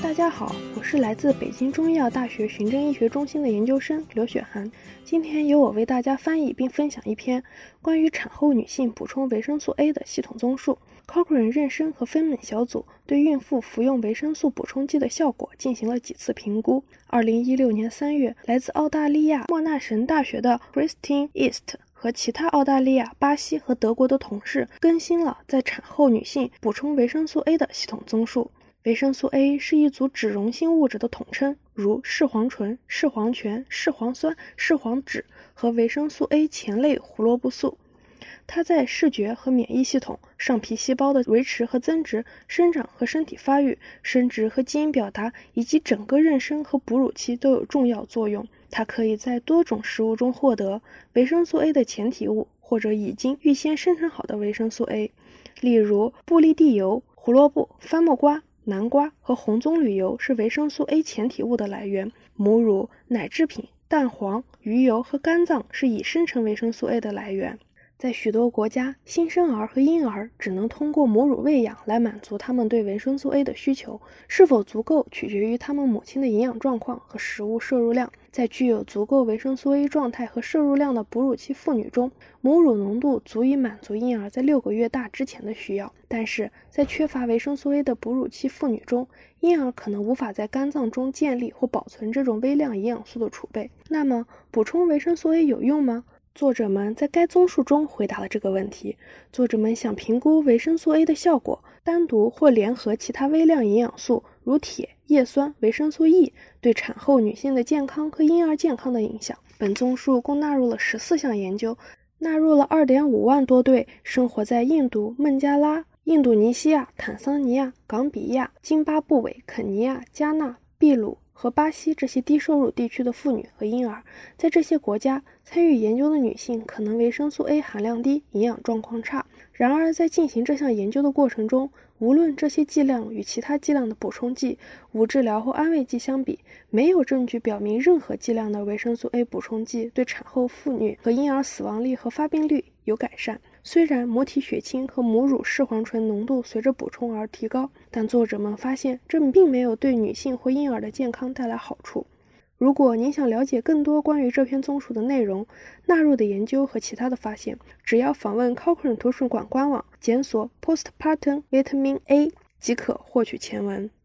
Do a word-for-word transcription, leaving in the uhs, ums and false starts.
大家好，我是来自北京中医药大学循证医学中心的研究生刘雪涵。今天由我为大家翻译并分享一篇关于产后女性补充维生素 A 的系统综述。Cochrane 妊娠和分娩小组对孕妇服用维生素补充剂的效果进行了几次评估。二零一六年三月，来自澳大利亚莫纳什大学的 Christine East和其他澳大利亚、巴西和德国的同事更新了在产后女性补充维生素 A 的系统综述。维生素 A 是一组脂溶性物质的统称，如视黄醇、视黄醛、视黄酸、视黄酯和维生素 A 前类胡萝卜素。它在视觉和免疫系统、上皮细胞的维持和增殖、生长和身体发育、生殖和基因表达以及整个妊娠和哺乳期都有重要作用。它可以在多种食物中获得。维生素 A 的前体物或者已经预先生成好的维生素 A， 例如布利地油、胡萝卜、番木瓜、南瓜和红棕榈油是维生素 A 前体物的来源。母乳、奶制品、蛋黄、鱼油和肝脏是已生成维生素 A 的来源。在许多国家，新生儿和婴儿只能通过母乳喂养来满足他们对维生素 A 的需求，是否足够取决于他们母亲的营养状况和食物摄入量。在具有足够维生素 A 状态和摄入量的哺乳期妇女中，母乳浓度足以满足婴儿在六个月大之前的需要，但是在缺乏维生素 A 的哺乳期妇女中，婴儿可能无法在肝脏中建立或保存这种微量营养素的储备。那么，补充维生素 A 有用吗？作者们在该综述中回答了这个问题。作者们想评估维生素 A 的效果，单独或联合其他微量营养素，如铁、叶酸、维生素 E 对产后女性的健康和婴儿健康的影响。本综述共纳入了十四项研究，纳入了 二点五万多对生活在印度、孟加拉、印度尼西亚、坦桑尼亚、冈比亚、津巴布韦、肯尼亚、加纳、秘鲁和巴西这些低收入地区的妇女和婴儿。在这些国家，参与研究的女性可能维生素 A 含量低，营养状况差。然而在进行这项研究的过程中，无论这些剂量与其他剂量的补充剂、无治疗或安慰剂相比，没有证据表明任何剂量的维生素 A 补充剂对产后妇女和婴儿死亡率和发病率有改善。虽然母体血清和母乳视黄醇浓度随着补充而提高，但作者们发现这并没有对女性或婴儿的健康带来好处。如果您想了解更多关于这篇综述的内容、纳入的研究和其他的发现，只要访问 Cochrane 图书馆官网，检索 Postpartum Vitamin A 即可获取前文。